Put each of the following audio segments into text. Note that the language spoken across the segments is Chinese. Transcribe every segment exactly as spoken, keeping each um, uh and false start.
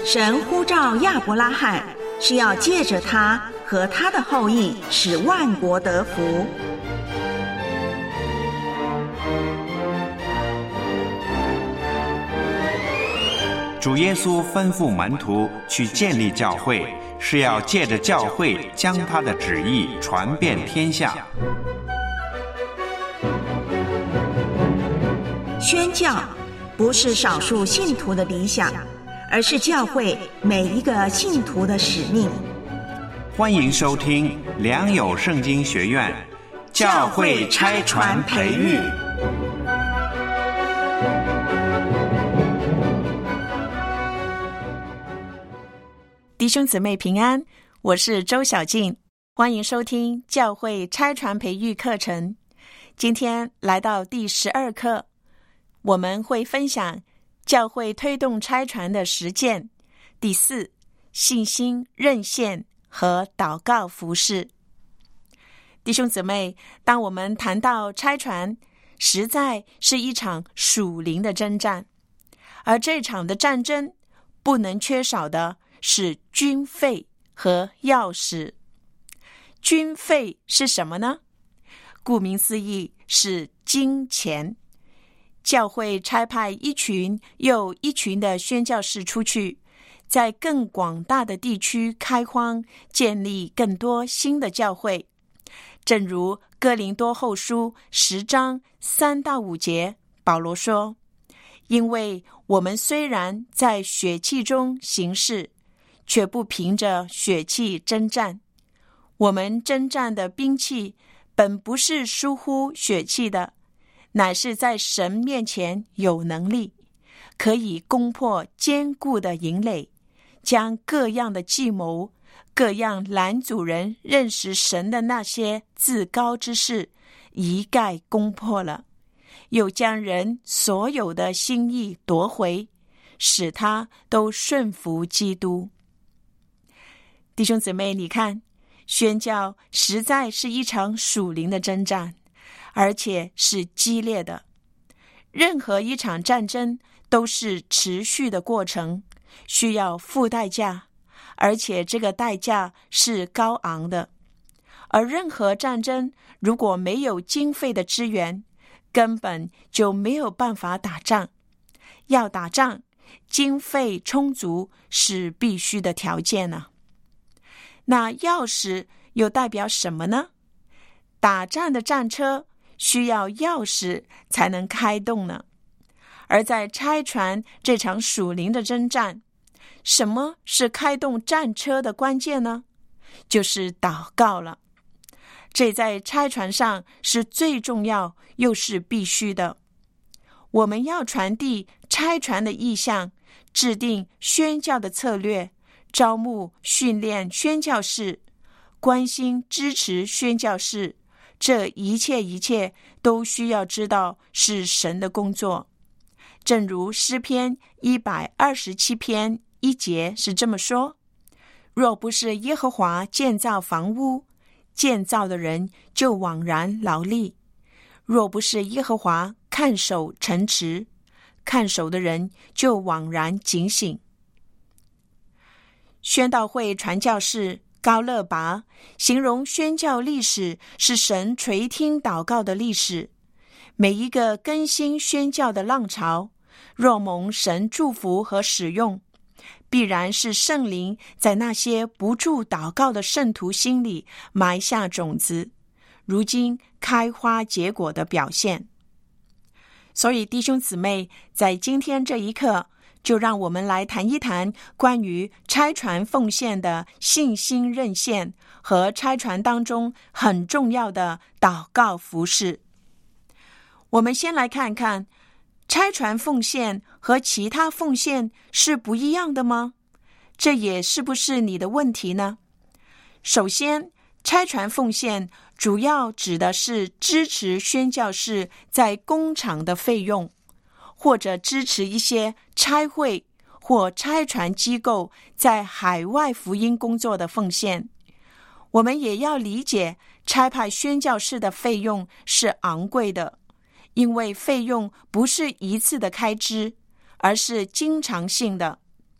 神呼召亚伯拉罕，是要借着他和他的后裔，使万国得福。 主耶稣吩咐门徒去建立教会，是要借着教会将他的旨意传遍天下。 宣教不是少数信徒的理想，而是教会每一个信徒的使命。 欢迎收听良友圣经学院教会差传培育。 弟兄姊妹平安，我是周小静，欢迎收听教会差传培育课程。今天来到第十二课，我们会分享教会推动差传的实践，第四，信心韧线和祷告服事。弟兄姊妹，当我们谈到差传，实在是一场属灵的征战，而这场的战争不能缺少的是军费和钥匙。军费是什么呢？顾名思义，是金钱。教会差派一群又一群的宣教士出去，在更广大的地区开荒，建立更多新的教会。正如哥林多后书十章三到五节，保罗说：因为我们虽然在血气中行事，却不凭着血气征战。我们征战的兵器本不是疏忽血气的，乃是在神面前有能力，可以攻破坚固的营垒，将各样的计谋、各样拦阻人认识神的那些自高之事一概攻破了，又将人所有的心意夺回，使他都顺服基督。弟兄姊妹，你看，宣教实在是一场属灵的征战，而且是激烈的。任何一场战争都是持续的过程，需要付代价，而且这个代价是高昂的。而任何战争如果没有经费的支援，根本就没有办法打仗。要打仗，经费充足是必须的条件呢。那钥匙又代表什么呢？打仗的战车需要钥匙才能开动呢。而在差传这场属灵的征战，什么是开动战车的关键呢？就是祷告了。这在差传上是最重要又是必须的。我们要传递差传的意向，制定宣教的策略，招募训练宣教士，关心支持宣教士，这一切一切都需要知道是神的工作。正如诗篇一百二十七篇一节是这么说：若不是耶和华建造房屋，建造的人就枉然劳力；若不是耶和华看守城池，看守的人就枉然警醒。宣道会传教士高勒拔形容宣教历史是神垂听祷告的历史。每一个更新宣教的浪潮，若蒙神祝福和使用，必然是圣灵在那些不住祷告的圣徒心里埋下种子，如今开花结果的表现。所以弟兄姊妹，在今天这一刻，就让我们来谈一谈关于差传奉献的信心韧线和差传当中很重要的祷告服事。我们先来看看，差传奉献和其他奉献是不一样的吗？这也是不是你的问题呢？首先，差传奉献主要指的是支持宣教士在工厂的费用，或者支持一些差会或差传机构在海外福音工作的奉献。我们也要理解，差派宣教士的费用是昂贵的，因为费用不是一次的开支，而是经常性的。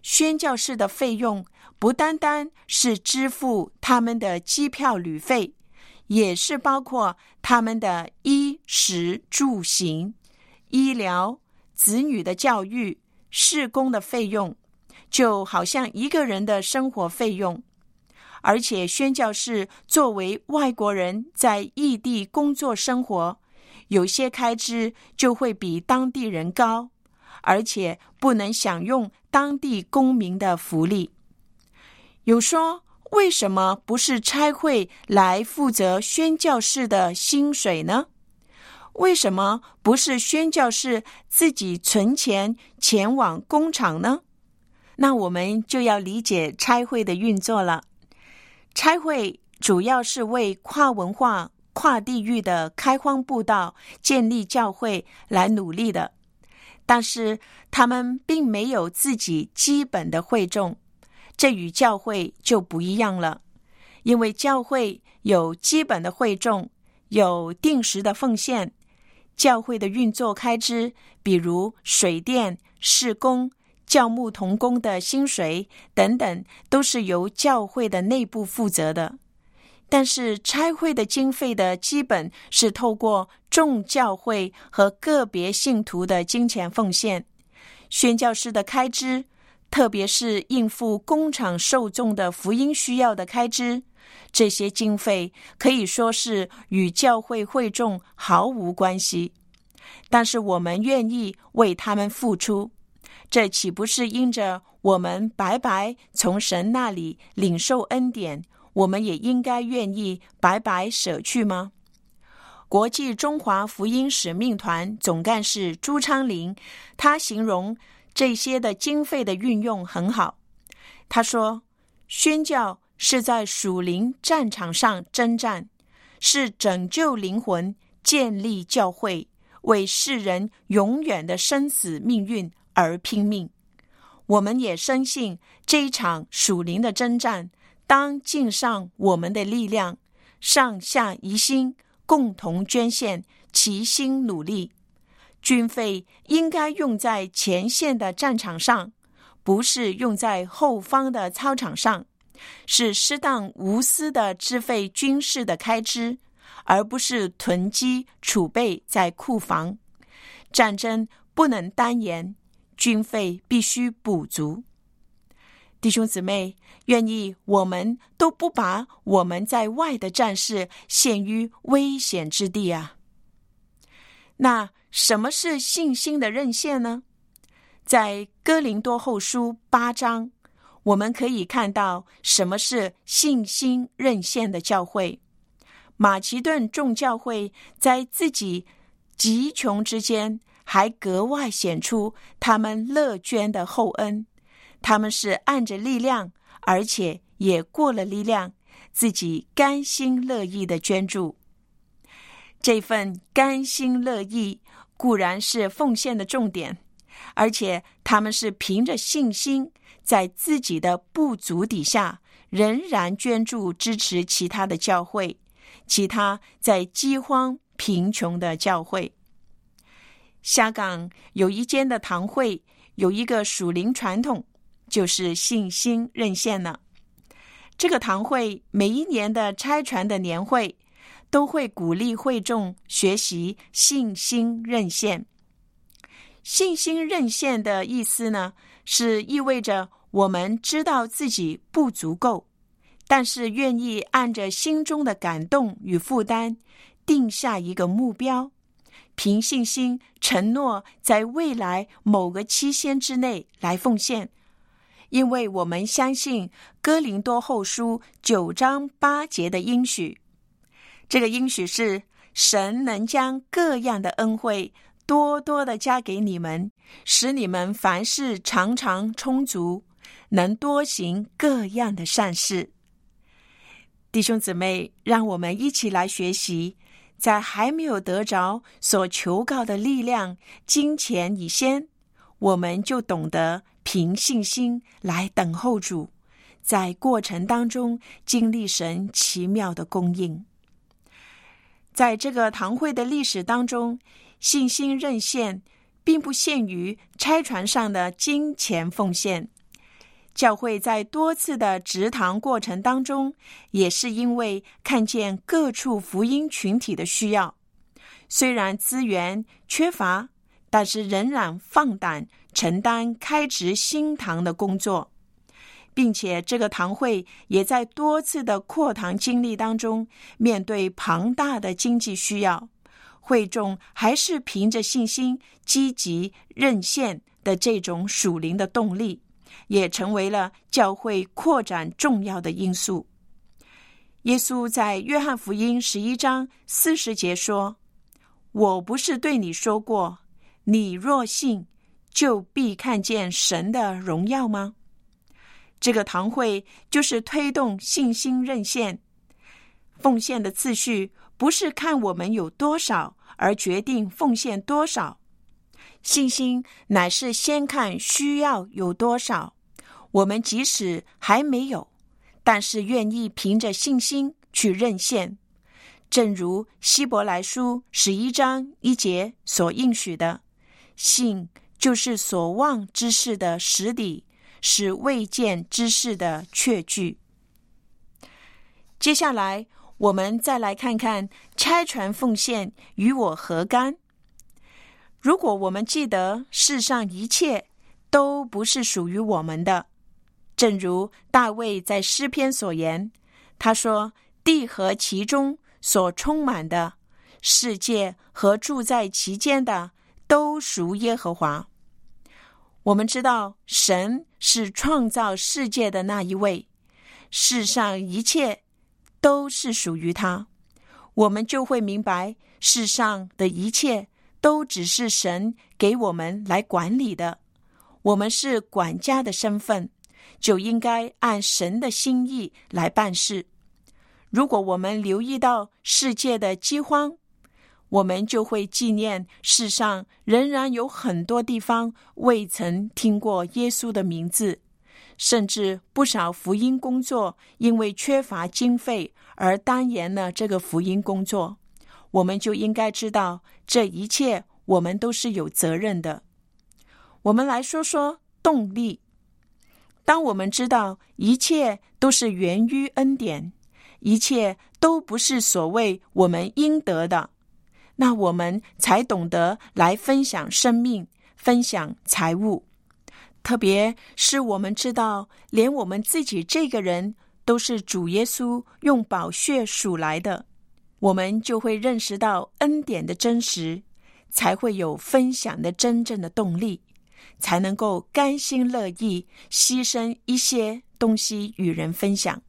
宣教士的费用不单单是支付他们的机票旅费，也是包括他们的衣食住行、医疗、子女的教育、事工的费用，就好像一个人的生活费用。而且宣教士作为外国人在异地工作生活，有些开支就会比当地人高，而且不能享用当地公民的福利。有说，为什么不是差会来负责宣教士的薪水呢？为什么不是宣教士自己存钱前往工厂呢？那我们就要理解差会的运作了。差会主要是为跨文化、跨地域的开荒布道、建立教会来努力的，但是他们并没有自己基本的会众，这与教会就不一样了。因为教会有基本的会众，有定时的奉献，教会的运作开支，比如水电、事工、教牧同工的薪水等等，都是由教会的内部负责的。但是差会的经费的基本是透过众教会和个别信徒的金钱奉献。宣教士的开支，特别是应付工厂受众的福音需要的开支，这些经费可以说是与教会会众毫无关系。但是我们愿意为他们付出，这岂不是因着我们白白从神那里领受恩典，我们也应该愿意白白舍去吗？国际中华福音使命团总干事朱昌林，他形容这些的经费的运用很好。他说，宣教是在属灵战场上征战，是拯救灵魂、建立教会，为世人永远的生死命运而拼命。我们也深信这一场属灵的征战，当尽上我们的力量，上下一心，共同捐献，齐心努力。军费应该用在前线的战场上，不是用在后方的操场上，是适当无私的支费军事的开支，而不是囤积储备在库房。战争不能单言，军费必须补足。弟兄姊妹，愿意我们都不把我们在外的战士陷于危险之地啊。那什么是信心的韧线呢？在哥林多后书八章，我们可以看到什么是信心韧线的教会。马其顿众教会在自己极穷之间，还格外显出他们乐捐的厚恩。他们是按着力量，而且也过了力量，自己甘心乐意的捐助。这份甘心乐意固然是奉献的重点，而且他们是凭着信心，在自己的不足底下，仍然捐助支持其他的教会，其他在饥荒贫穷的教会。香港有一间的堂会，有一个属灵传统，就是信心韧线呢。这个堂会每一年的差传的年会，都会鼓励会众学习信心韧线。信心韧线的意思呢，是意味着我们知道自己不足够，但是愿意按着心中的感动与负担，定下一个目标，凭信心承诺在未来某个期限之内来奉献。因为我们相信哥林多后书九章八节的应许，这个应许是神能将各样的恩惠多多的加给你们，使你们凡事常常充足，能多行各样的善事。弟兄姊妹，让我们一起来学习，在还没有得着所求告的力量、金钱以先，我们就懂得凭信心来等候主，在过程当中经历神奇妙的供应。在这个堂会的历史当中，信心韧线并不限于差传上的金钱奉献， 教会在多次的植堂过程当中，也是因为看见各处福音群体的需要，虽然资源缺乏，但是仍然放胆承担开植新堂的工作，并且这个堂会也在多次的扩堂经历当中，面对庞大的经济需要，会众还是凭着信心积极认献的这种属灵的动力，也成为了教会扩展重要的因素。耶稣在约翰福音十一章四十节说：我不是对你说过，你若信，就必看见神的荣耀吗？这个堂会就是推动信心认献。奉献的次序不是看我们有多少而决定奉献多少，信心乃是先看需要有多少，我们即使还没有，但是愿意凭着信心去认献。正如希伯来书十一章一节所应许的，信就是所望之事的实底，是未见之事的确据。接下来我们再来看看差传奉献与我何干。如果我们记得世上一切都不是属于我们的，正如大卫在诗篇所言，他说：地和其中所充满的，世界和住在其间的，都属耶和华。我们知道神是创造世界的那一位，世上一切都是属于他，我们就会明白世上的一切都只是神给我们来管理的，我们是管家的身份，就应该按神的心意来办事。如果我们留意到世界的饥荒，我们就会纪念世上仍然有很多地方未曾听过耶稣的名字，甚至不少福音工作因为缺乏经费而耽延了这个福音工作。我们就应该知道这一切我们都是有责任的。我们来说说动力。当我们知道一切都是源于恩典，一切都不是所谓我们应得的，那我们才懂得来分享生命，分享财物。特别是我们知道连我们自己这个人都是主耶稣用宝血赎来的，我们就会认识到恩典的真实，才会有分享的真正的动力，才能够甘心乐意牺牲一些东西与人分享。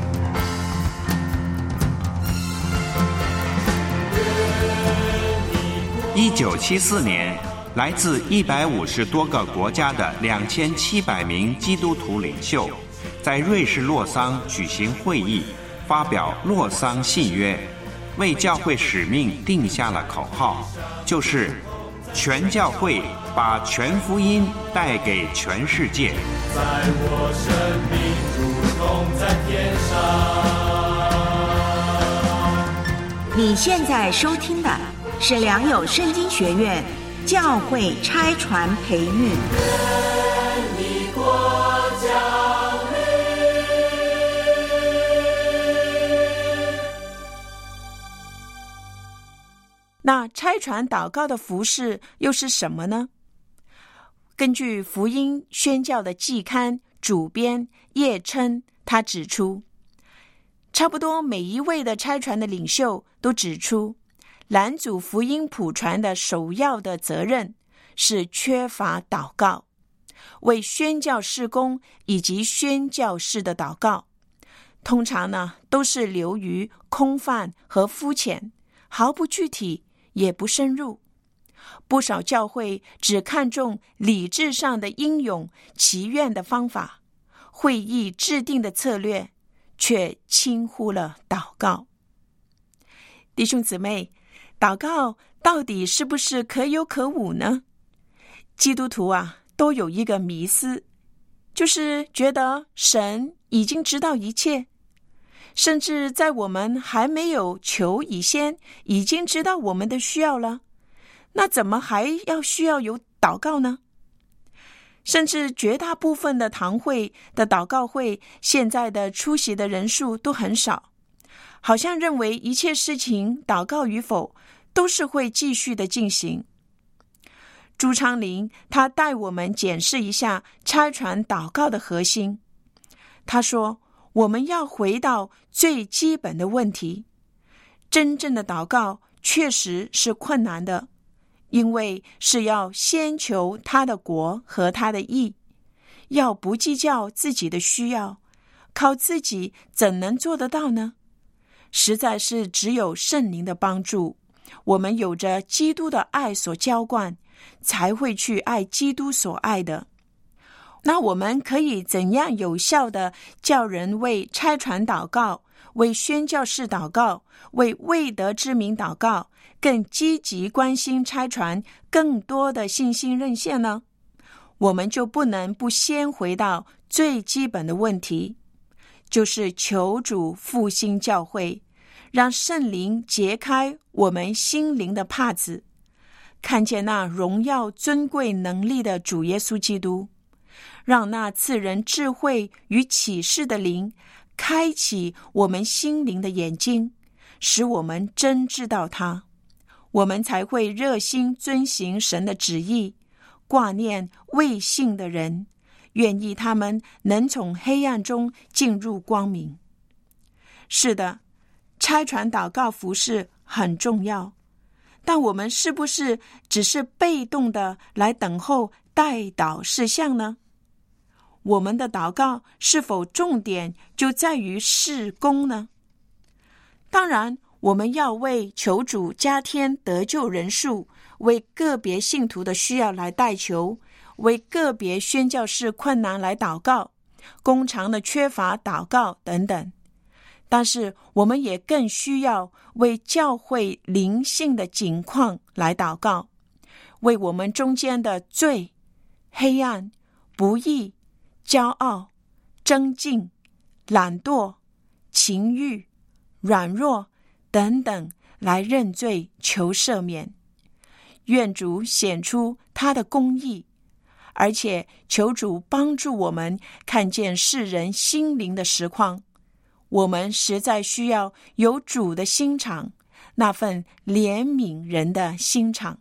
一九七四年，来自一百五十多个国家的两千七百名基督徒领袖，在瑞士洛桑举行会议，发表洛桑信约，为教会使命定下了口号，就是全教会把全福音带给全世界。在我生命如同在天上。你现在收听的是良友圣经学院教会差传培育。 那差传祷告的服事又是什么呢？根据福音宣教的季刊主编叶琛，他指出，差不多每一位的差传的领袖都指出，拦阻福音普传的首要的责任是缺乏祷告，为宣教事工以及宣教士的祷告，通常呢都是流于空泛和肤浅，毫不具体也不深入。不少教会只看重理智上的英勇祈愿的方法，会议制定的策略，却轻忽了祷告。弟兄姊妹，祷告到底是不是可有可无呢？基督徒啊，都有一个迷思，就是觉得神已经知道一切，甚至在我们还没有求以先，已经知道我们的需要了，那怎么还要需要有祷告呢？ 甚至绝大部分的堂会的祷告会，现在的出席的人数都很少，好像认为一切事情祷告与否都是会继续的进行。朱昌林他带我们检视一下差传祷告的核心。他说，我们要回到最基本的问题。真正的祷告确实是困难的，因为是要先求他的国和他的义，要不计较自己的需要，靠自己怎能做得到呢？实在是只有圣灵的帮助，我们有着基督的爱所浇灌，才会去爱基督所爱的。那我们可以怎样有效地叫人为差传祷告，为宣教士祷告，为未得之民祷告，更积极关心差传更多的信心韧性呢？我们就不能不先回到最基本的问题，就是求主复兴教会，让圣灵解开我们心灵的帕子，看见那荣耀尊贵能力的主耶稣基督，让那赐人智慧与启示的灵开启我们心灵的眼睛，使我们真知道他，我们才会热心遵行神的旨意，挂念未信的人，愿意他们能从黑暗中进入光明。是的，差传祷告服事很重要，但我们是不是只是被动的来等候代祷事项呢？我们的祷告是否重点就在于事工呢？当然，我们要为求主加添得救人数，为个别信徒的需要来代求，为个别宣教士困难来祷告，工厂的缺乏祷告等等。但是我们也更需要为教会灵性的景况来祷告，为我们中间的罪、黑暗、不义、骄傲、争竞、懒惰、情欲、软弱等等来认罪求赦免。愿主显出他的公义，而且求主帮助我们看见世人心灵的实况。我们实在需要有主的心肠，那份怜悯人的心肠。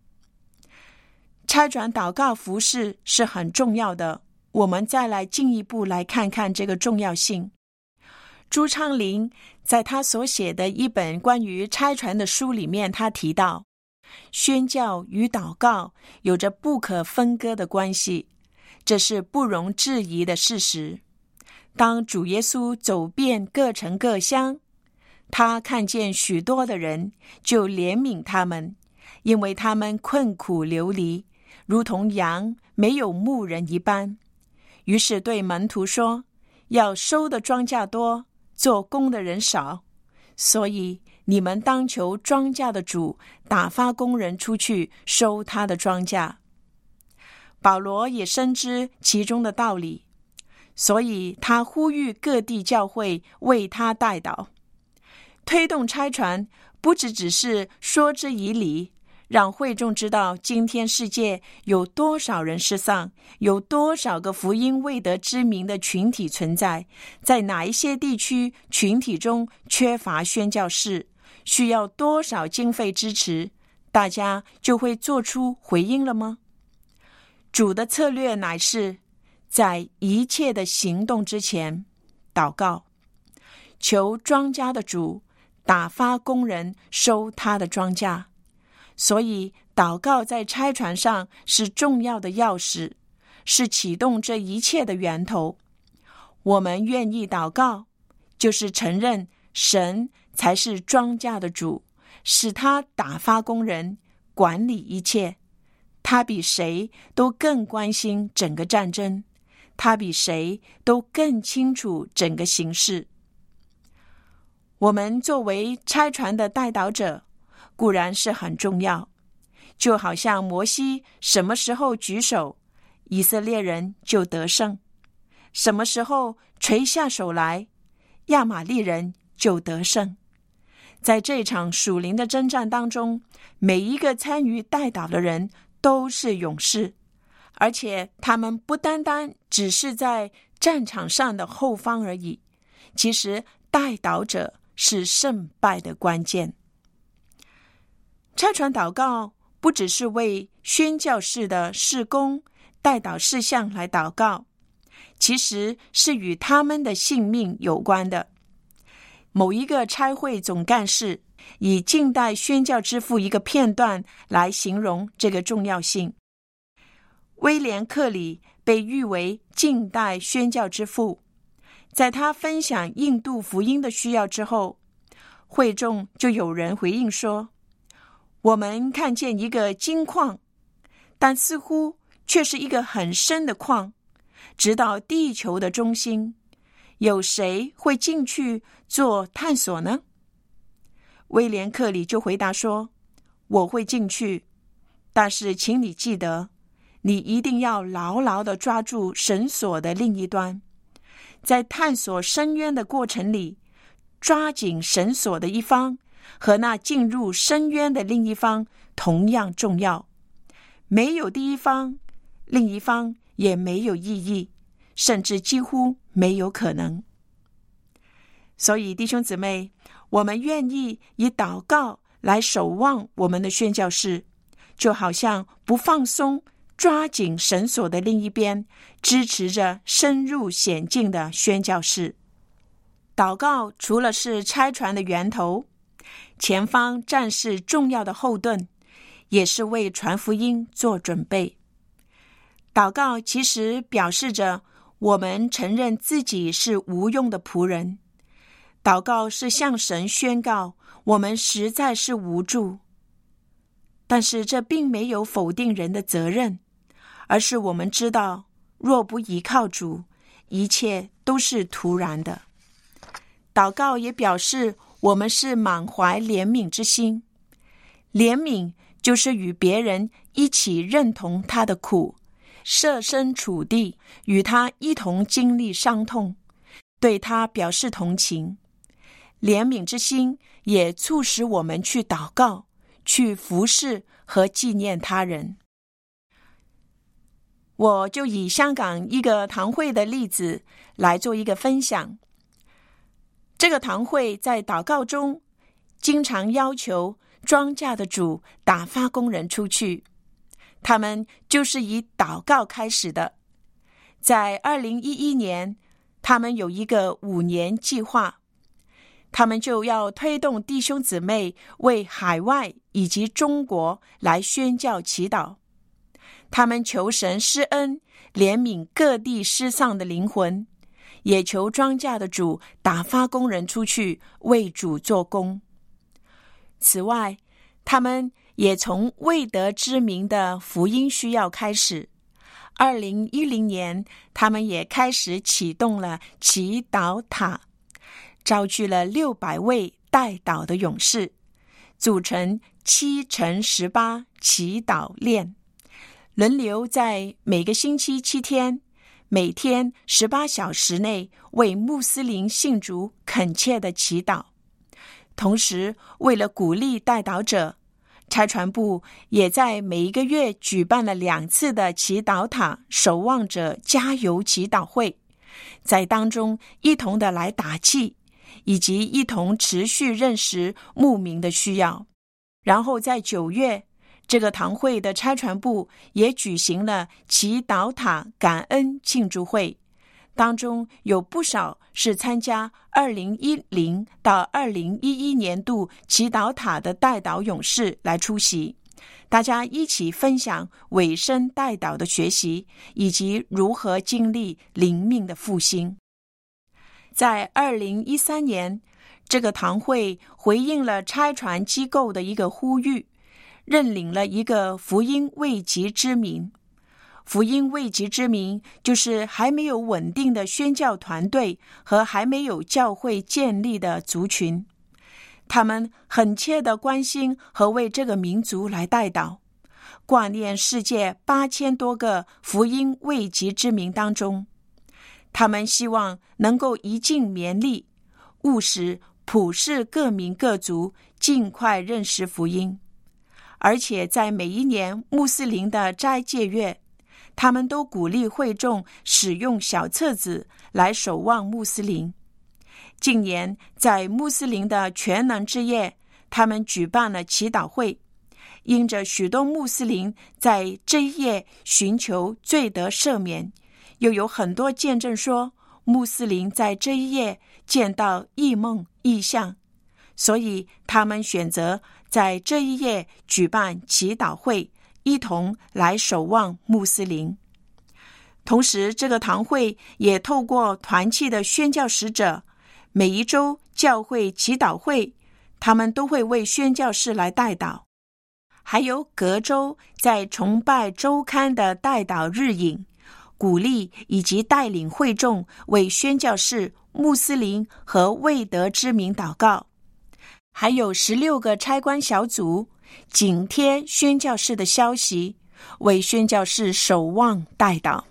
差传祷告服事是很重要的，我们再来进一步来看看这个重要性。朱昌林在他所写的一本关于差传的书里面，他提到宣教与祷告有着不可分割的关系，这是不容置疑的事实。当主耶稣走遍各城各乡，他看见许多的人，就怜悯他们，因为他们困苦流离，如同羊没有牧人一般。于是对门徒说，要收的庄稼多，做工的人少，所以你们当求庄稼的主打发工人出去收他的庄稼。保罗也深知其中的道理，所以他呼吁各地教会为他代祷。推动差传不只只是说之以理，让会众知道今天世界有多少人失丧，有多少个福音未得之名的群体存在，在哪一些地区群体中缺乏宣教士，需要多少经费支持，大家就会做出回应了吗？主的策略乃是在一切的行动之前祷告，求庄稼的主打发工人收他的庄稼。所以祷告在差传上是重要的钥匙，是启动这一切的源头。我们愿意祷告，就是承认神才是庄稼的主，使他打发工人管理一切。他比谁都更关心整个战争，他比谁都更清楚整个形势。我们作为差传的代祷者，固然是很重要，就好像摩西什么时候举手，以色列人就得胜；什么时候垂下手来，亚玛利人就得胜。在这场属灵的征战当中，每一个参与代祷的人都是勇士， 而且他们不单单只是在战场上的后方而已，其实代祷者是胜败的关键。差传祷告不只是为宣教士的事工、代祷事项来祷告，其实是与他们的性命有关的。某一个差会总干事以近代宣教之父一个片段来形容这个重要性。威廉·克里被誉为近代宣教之父，在他分享印度福音的需要之后，会众就有人回应说，我们看见一个金矿，但似乎却是一个很深的矿，直到地球的中心，有谁会进去做探索呢？威廉·克里就回答说，我会进去，但是请你记得，你一定要牢牢地抓住绳索的另一端，在探索深渊的过程里，抓紧绳索的一方和那进入深渊的另一方同样重要，没有第一方，另一方也没有意义，甚至几乎没有可能。所以弟兄姊妹，我们愿意以祷告来守望我们的宣教士，就好像不放松抓紧绳索的另一边，支持着深入险境的宣教士。祷告除了是差传的源头，前方战士重要的后盾，也是为传福音做准备。祷告其实表示着我们承认自己是无用的仆人，祷告是向神宣告我们实在是无助，但是这并没有否定人的责任，而是我们知道若不依靠主，一切都是徒然的。祷告也表示我们是满怀怜悯之心，怜悯就是与别人一起认同他的苦，设身处地与他一同经历伤痛，对他表示同情。怜悯之心也促使我们去祷告，去服侍和纪念他人。我就以香港一个堂会的例子来做一个分享。这个堂会在祷告中经常要求庄稼的主打发工人出去，他们就是以祷告开始的。在二零一一年，他们有一个五年计划，他们就要推动弟兄姊妹为海外以及中国来宣教祈祷。他们求神施恩，怜悯各地失丧的灵魂，也求庄稼的主打发工人出去为主做工。此外，他们也从未得之名的福音需要开始。二零一零年，他们也开始启动了祈祷塔，召聚了六百位代祷的勇士，组成七乘十八祈祷链，轮流在每个星期七天，每天十八小时内为穆斯林信主恳切的祈祷。同时，为了鼓励代祷者，差传部也在每一个月举办了两次的祈祷塔守望者加油祈祷会，在当中一同的来打气，以及一同持续认识牧民的需要。然后在九月，这个堂会的差传部也举行了祈祷塔感恩庆祝会，当中有不少是参加二零一零到二零一一年度祈祷塔的代祷勇士来出席，大家一起分享委身代祷的学习，以及如何经历灵命的复兴。在二零一三年，这个堂会回应了差传机构的一个呼吁，认领了一个福音未及之民。福音未及之民就是还没有稳定的宣教团队和还没有教会建立的族群，他们很切地关心和为这个民族来代祷，挂念世界八千多个福音未及之民当中，他们希望能够一尽勉力，务使普世各民各族尽快认识福音。而且在每一年穆斯林的斋戒月， 他们都鼓励会众使用小册子来守望穆斯林。近年在穆斯林的全能之夜，他们举办了祈祷会，因着许多穆斯林在这一夜寻求罪得赦免，又有很多见证说穆斯林在这一夜见到异梦异象，所以他们选择在这一夜举办祈祷会，一同来守望穆斯林。同时，这个堂会也透过团契的宣教使者，每一周教会祈祷会，他们都会为宣教士来代祷。还有隔周在崇拜周刊的代祷日影，鼓励以及带领会众为宣教士、穆斯林和未得之民祷告。还有十六个差官小组紧贴宣教士的消息，为宣教士守望代祷。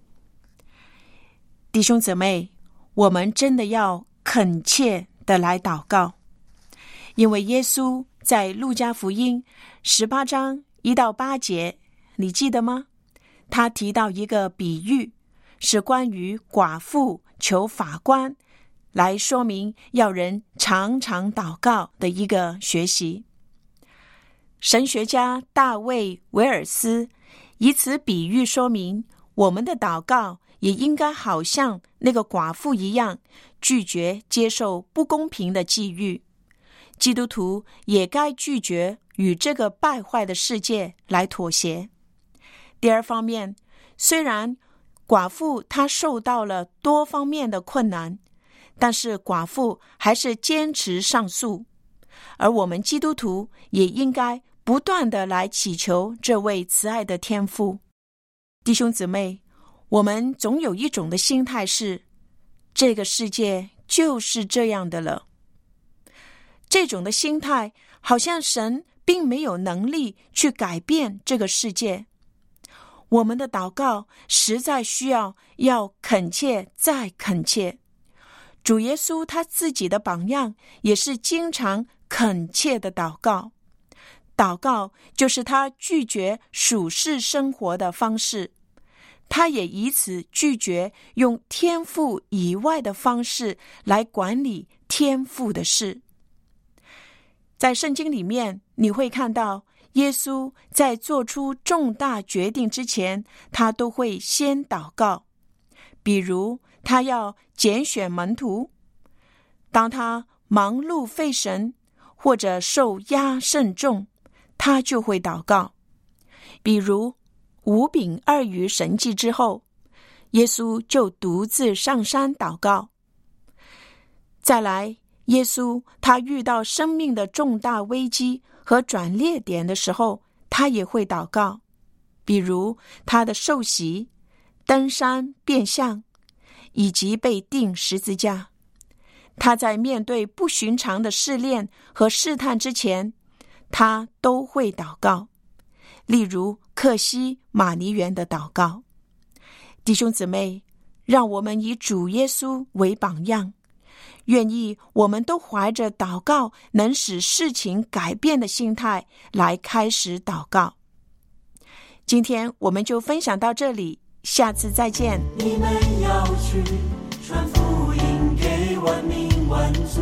弟兄姊妹，我们真的要恳切的来祷告，因为耶稣在路加福音十八章一到八节，你记得吗？他提到一个比喻，是关于寡妇求法官，来说明要人常常祷告的一个学习。神学家大卫·维尔斯以此比喻说明，我们的祷告也应该好像那个寡妇一样，拒绝接受不公平的际遇。基督徒也该拒绝与这个败坏的世界来妥协。第二方面，虽然寡妇她受到了多方面的困难，但是寡妇还是坚持上诉，而我们基督徒也应该不断的来祈求这位慈爱的天父。弟兄姊妹，我们总有一种的心态是，这个世界就是这样的了。这种的心态好像神并没有能力去改变这个世界。我们的祷告实在需要要恳切再恳切。主耶稣他自己的榜样也是经常恳切的祷告。祷告就是他拒绝属世生活的方式，他也以此拒绝用天父以外的方式来管理天父的事。在圣经里面，你会看到耶稣在做出重大决定之前，他都会先祷告。比如他要拣选门徒，当他忙碌费神或者受压甚重，他就会祷告。比如五饼二鱼神迹之后，耶稣就独自上山祷告。再来，耶稣他遇到生命的重大危机和转捩点的时候，他也会祷告。比如他的受洗、登山变相，以及被钉十字架。他在面对不寻常的试炼和试探之前，他都会祷告。例如克西马尼园的祷告。弟兄姊妹，让我们以主耶稣为榜样，愿意我们都怀着祷告能使事情改变的心态来开始祷告。今天我们就分享到这里，下次再见。 你们要去传福音给万民万族，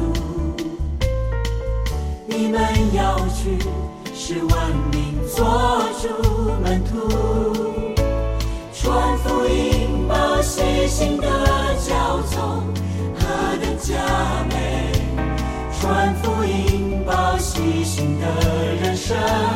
你们要去使万民做主门徒，传福音报喜信的教宗何等佳美，传福音报喜信的人生